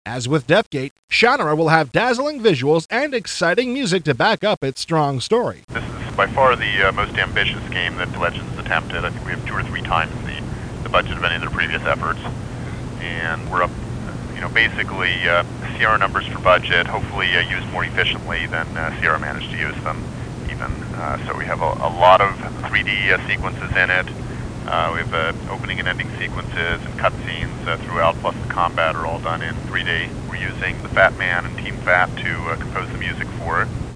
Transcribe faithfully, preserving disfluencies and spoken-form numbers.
As with Deathgate, Shannara will have dazzling visuals and exciting music to back up its strong story. This is by far the uh, most ambitious game that Legends attempted. I think we have two or three times the, the budget of any of their previous efforts. And we're up, you know, basically uh, Sierra numbers for budget, hopefully uh, used more efficiently than uh, Sierra managed to use them even. Uh, so we have a, a lot of three D uh, sequences in it. Uh, we have uh, opening and ending sequences and cutscenes uh, throughout, plus the combat are all done in three D. We're using the Fat Man and Team Fat to uh, compose the music for it.